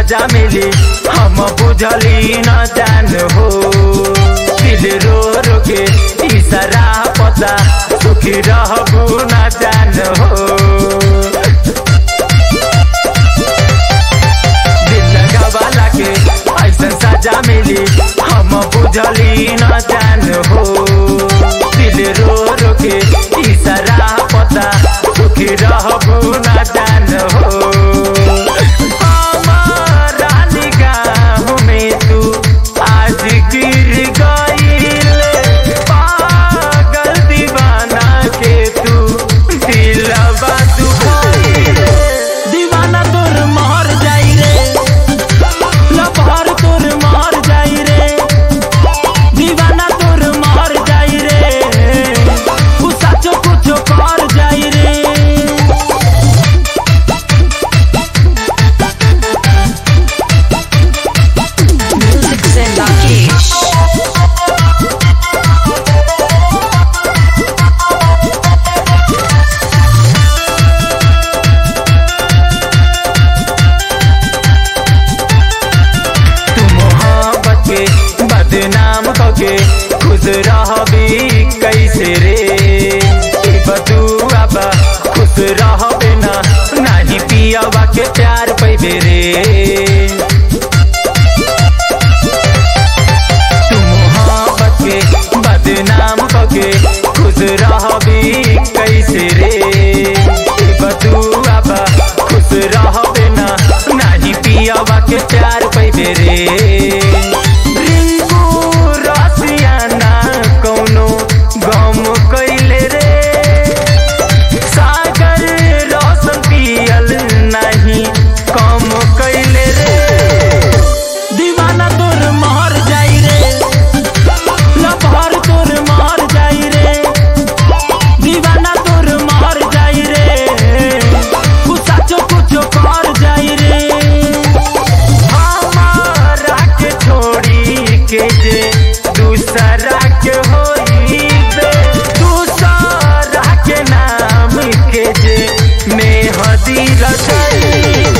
सजा मिली हम बुझली न जान हो। दिल रो रो के इशारा पता सुखी रहबू न जान हो। दिल लगावाला के ऐसा सजा मिली हम बुझली न जान हो। दिल रो रो के इशारा पता सुखी रहबू न जान हो। बदनाम होके खुश रहबी कैसे रे। बदुआ बा खुश रहबे ना नहीं पियावा के प्यार पैबे रे। तू मोहब्बत के बदनाम होके खुश रहबी कैसे रे। बदुआ बा खुश रहबे ना नहीं पियावा के प्यार पैबे रे। दूसरा के होइबे दूसरा के नाम के जे मेहदी रचाई।